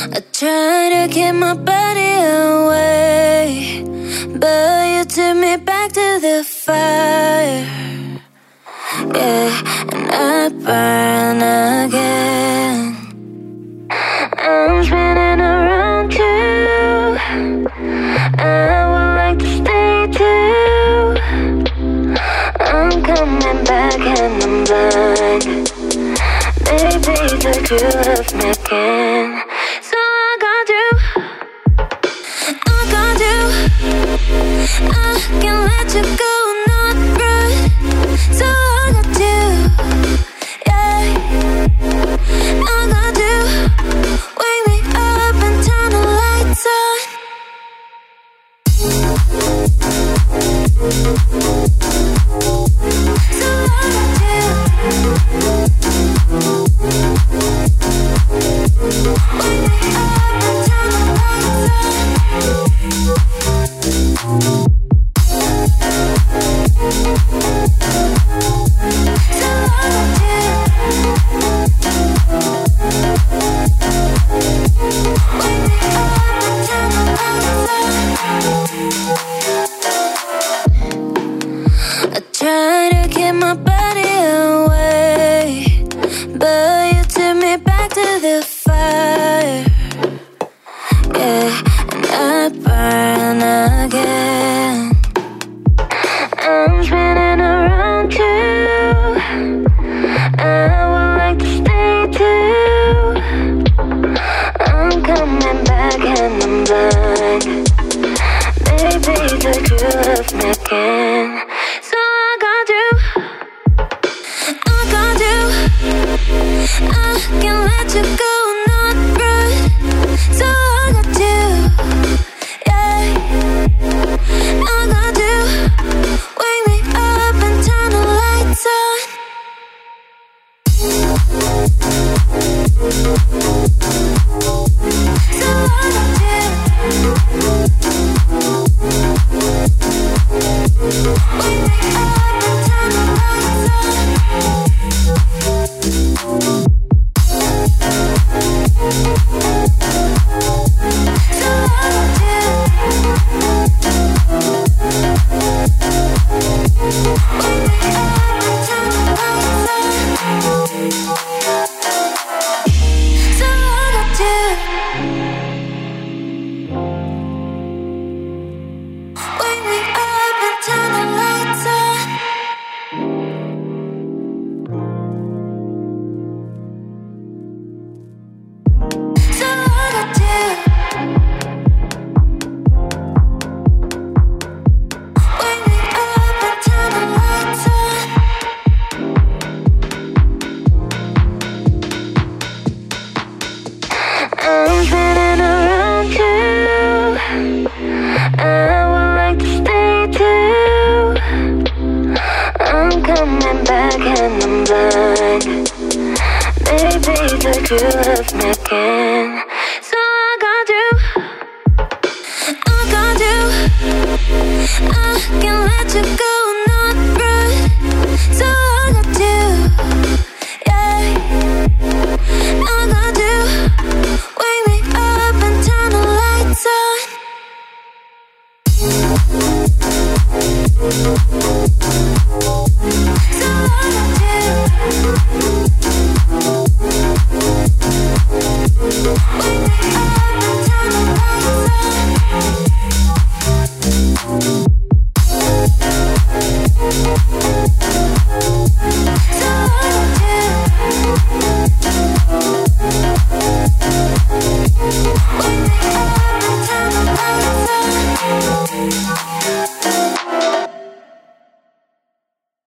I try to keep my body away, but you took me back to the fire. Yeah, and I burn again. I'm spinning around you. I would like to stay too. I'm coming back and I'm blind. Baby, that you love me again. So I got you. I can't let you go, not right. So I got you. Yeah, I got you. Wake me up and turn the lights on. So I got you. Wake me up and turn the lights on. I try to keep my body away, but you took me back to the fire. Yeah, and I burn again. I'm spinning around you. I would like to stay too. I'm coming back and I'm blind. Baby, that you love me again. So I got you. I can't let you go, not right. So I got you. Yeah, I got you. Wake me up and turn the lights on. So I got you. Wake me up and turn the lights on. So I got you. Wake me up and turn the lights on. So I got you. Wake me up and turn the lights on. So I got you. Wake me up and turn the lights on. I'm spinning around you. I would like to stay too. I'm coming back and I'm blind. Baby, that you love me again.